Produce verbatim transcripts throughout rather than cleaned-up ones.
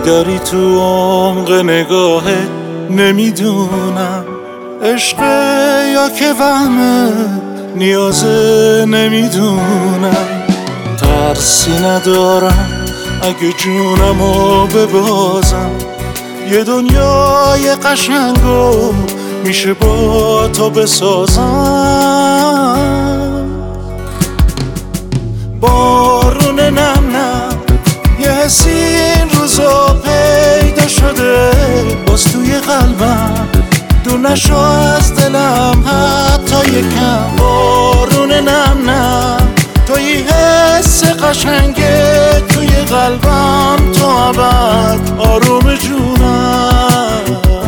داری تو عمق نگاهت، نمیدونم عشقه یا که وهمه، نیازه نمیدونم. ترسی ندارم اگه جونمو ببازم، یه دنیای قشنگو میشه با تو بسازم. بارون نم نم یه حسی این روزا پیدا شده، باز توی قلبم دور نشو از دلم حتی یکم. بارون نم نم توی حس قشنگه توی قلبم، تو ابد آروم جونم.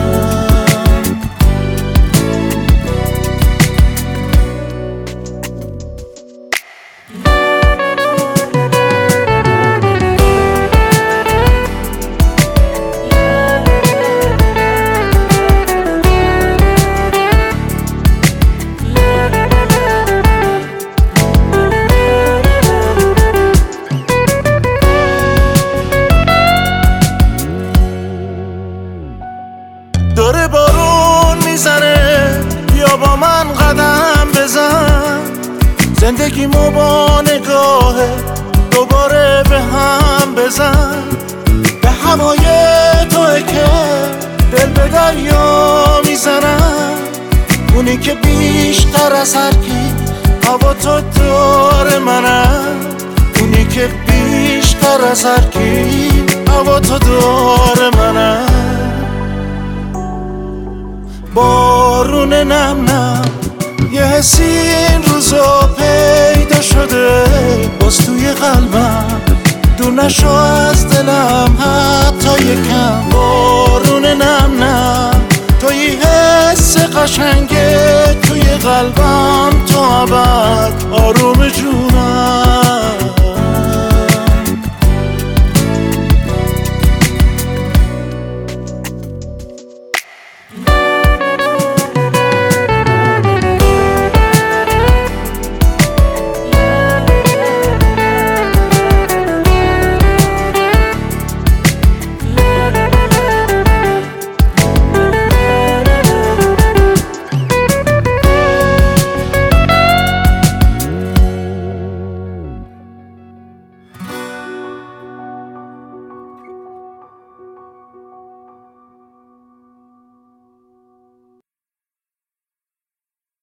داره بارون میزنه، بیا با من قدم بزن، زندگیمو با نگاهه دوباره به هم بزن. به هوای توه که دل به دریا میزنم، اونی که بیشتر از هر کی هوا تو داره منم، اونی که بیشتر از هر کی هوا تو داره منم. بارون نم نم یه حسی این روزا پیدا شده، باز توی قلبم دور نشو از دلم حتی یکم. بارون نم نم توی حس قشنگه توی قلبم، تو ابد آروم جونم.